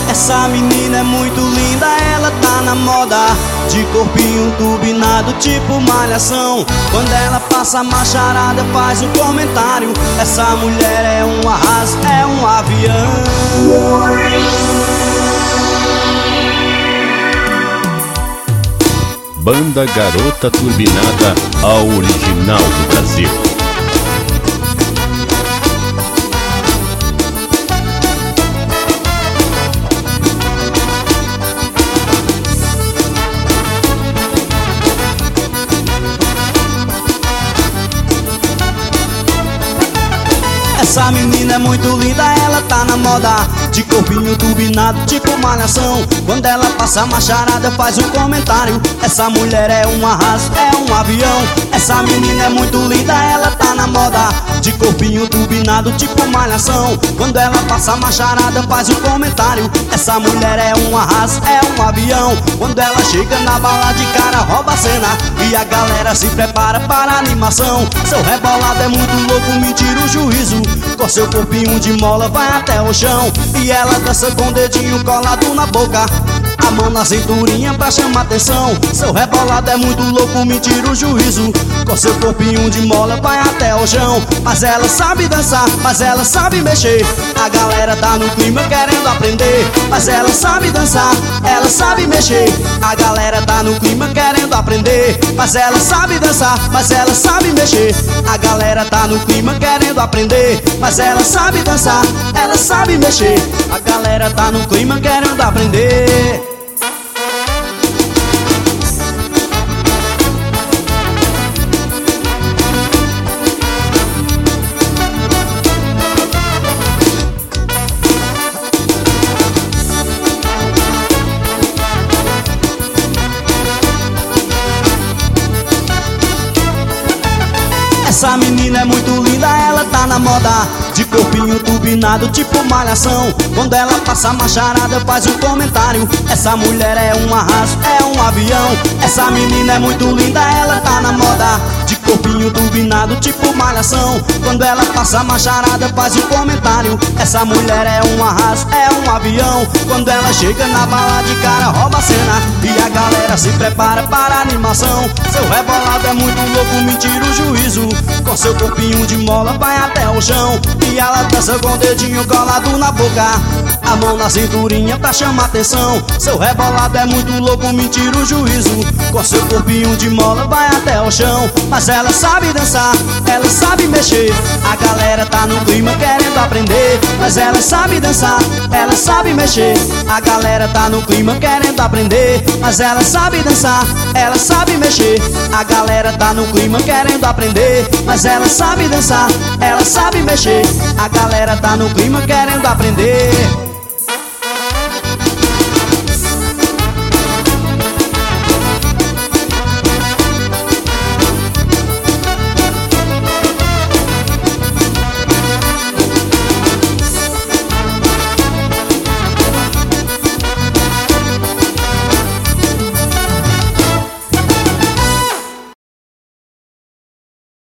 Essa menina é muito linda, ela tá na moda, de corpinho turbinado tipo malhação. Quando ela passa a macharada faz um comentário: essa mulher é um arraso, é um avião. Banda Garota Turbinada, a original do Brasil. Essa menina é muito linda, ela tá na moda, de corpinho turbinado tipo malhação. Quando ela passa a macharada faz um comentário: essa mulher é um arraso, é um avião. Essa menina é muito linda, ela tá na moda, de corpinho turbinado tipo malhação. Quando ela passa a macharada faz um comentário: essa mulher é um arraso, é um avião. Quando ela chega na bala de cara rouba a cena e a galera se prepara para a animação. Seu rebolado é muito louco, me tira o juízo, com seu corpinho de mola vai até o chão. E ela dança com o dedinho colado na boca, a mão na cinturinha pra chamar atenção. Seu rebolado é muito louco, me tira o juízo, com seu corpinho de mola vai até o chão. Mas ela sabe dançar, mas ela sabe mexer, a galera tá no clima querendo aprender. Mas ela sabe dançar, ela sabe mexer, a galera tá no clima querendo aprender. Mas ela sabe dançar, mas ela sabe mexer, a galera tá no clima querendo aprender. Mas ela sabe dançar, ela sabe mexer, a galera tá no clima querendo aprender. Essa menina é muito linda, ela tá na moda, de corpinho turbinado tipo malhação. Quando ela passa a macharada faz um comentário: essa mulher é um arraso, é um avião. Essa menina é muito linda, ela tá na moda, de corpinho turbinado tipo malhação. Quando ela passa a macharada faz um comentário: essa mulher é um arraso, é um avião. Quando ela chega na bala de cara rouba a cena e a galera se prepara para a animação. Seu rebolado é muito louco, me tira o juízo, com seu corpinho de mola vai até o chão. E ela dança com o dedinho colado na boca, a mão na cinturinha pra chamar atenção. Seu rebolado é muito louco, me tira o juízo, com seu corpinho de mola vai até o chão. Mas ela sabe dançar, ela sabe mexer, a galera tá no clima querendo aprender. Mas ela sabe dançar, ela sabe mexer, a galera tá no clima querendo aprender. Mas ela sabe dançar, ela sabe mexer, a galera tá no clima querendo aprender. Mas ela sabe dançar, ela sabe mexer, a galera tá no clima querendo aprender.